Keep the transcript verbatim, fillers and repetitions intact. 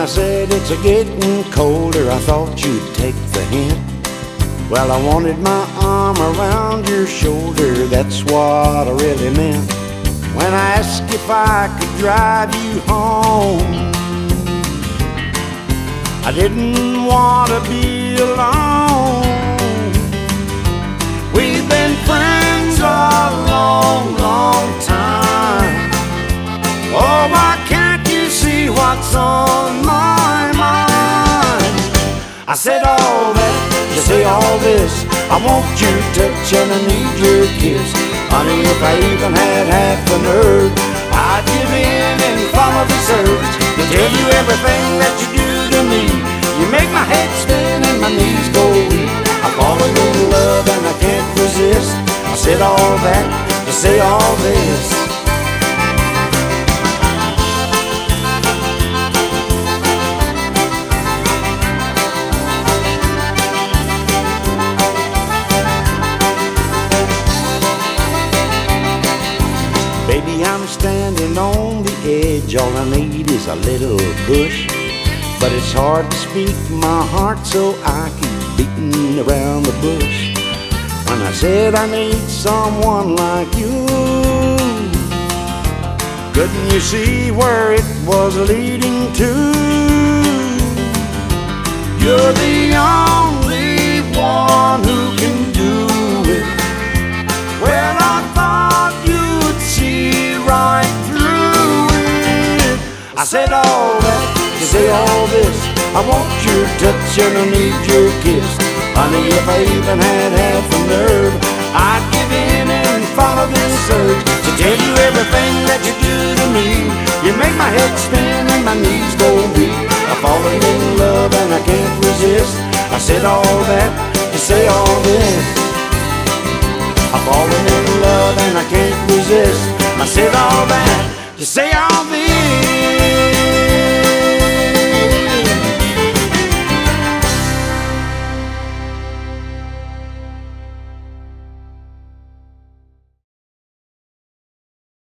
I said it's a getting colder, I thought you'd take the hint. Well, I wanted my arm around your shoulder, that's what I really meant. When I asked if I could drive you home, I didn't want to be alone. We've been friends a long, long time. Oh, why can't you see what's on my mind? I said all that, you say all this. I want your touch and I need your kiss. Honey, if I even had half the nerve, I'd give in and follow the surge to tell you everything that you do to me. You make my head spin and my knees go weak. I'm falling in love and I can't resist. I said all that to say all this. Baby, I'm standing on the edge. All I need is a little push. But it's hard to speak my heart, so I keep beating around the bush. When I said I need someone like you, couldn't you see where it was leading to? You're the only one who can do it. Well, I thought you'd see right through it. I said all that to say all this. I want your touch and I need your kiss. Honey, if I even had half a nerve, I'd give in and follow this surge to tell you everything that you do to me. You make my head spin and my knees go weak. I'm falling in love and I can't resist. I said all that to say all this. I'm falling in love and I can't resist. I said all that to say all this.